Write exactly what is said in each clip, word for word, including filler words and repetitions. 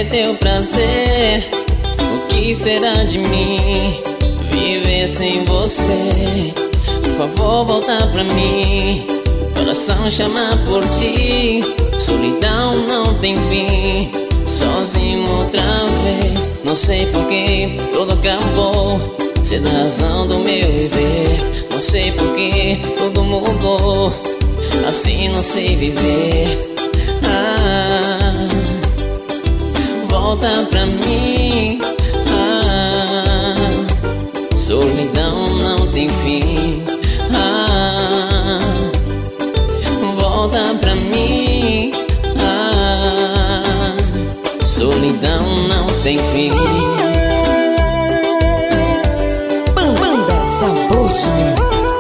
perder teu prazer. O que será de mim viver sem você? Por favor, volta pra mim. Coração chama por ti. Solidão não tem fim. Sozinho outra vez. Não sei porquê, tudo acabou. Cê dá razão do meu viver. Não sei porquê, tudo mudou. Assim não sei viver. Ah, volta pra mim. Ah, solidão não tem fim. Ah, volta pra mim. Ah, solidão não tem fim. Banda Sabor de Mim.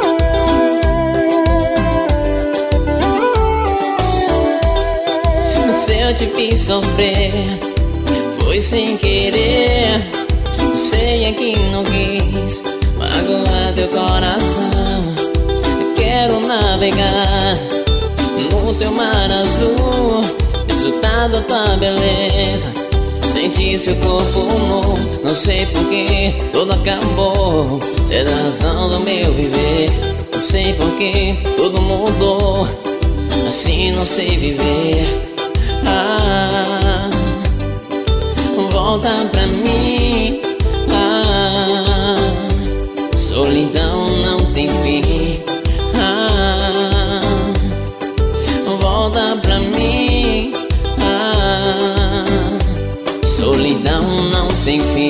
Se eu te fiz sofrer, foi sem querer. Eu sei é que não quis magoar teu coração. Eu quero navegar no seu mar azul, desfrutar da tua beleza, sentir seu corpo nu. Não sei porquê, tudo acabou. Cê é a razão do meu viver. Não sei porquê, tudo mudou. Assim não sei viver. Ah, volta pra mim. Ah, solidão não tem fim. Ah, volta pra mim. Ah, solidão não tem fim.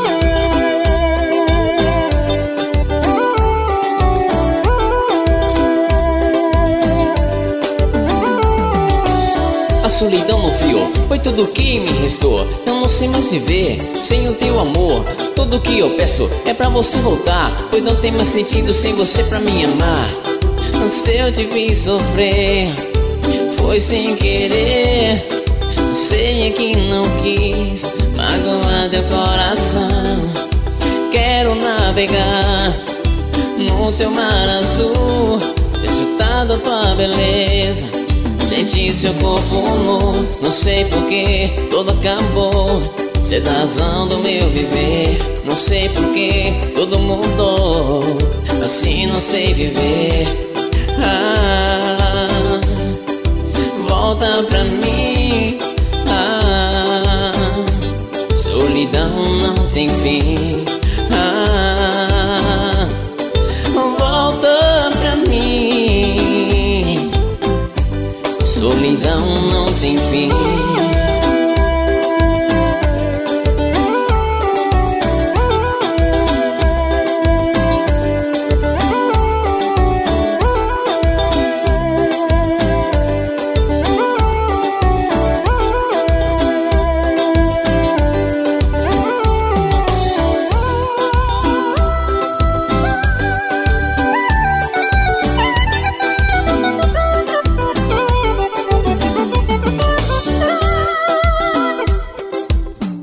A solidão no fio foi tudo que me restou. Eu não sei mais viver sem o teu amor. Tudo que eu peço é pra você voltar, pois não tem mais sentido sem você pra me amar. Se eu te fiz sofrer, foi sem querer. Sei é que não quis magoar teu coração. Quero navegar no seu mar azul, desfrutar da tua beleza, sentir seu corpo nu. Não sei porquê, tudo acabou. Cê dá razão do meu viver. Não sei porquê, tudo mudou. Assim não sei viver. Ah, volta pra mim. Ah, solidão não tem fim. Ah, volta pra mim. Solidão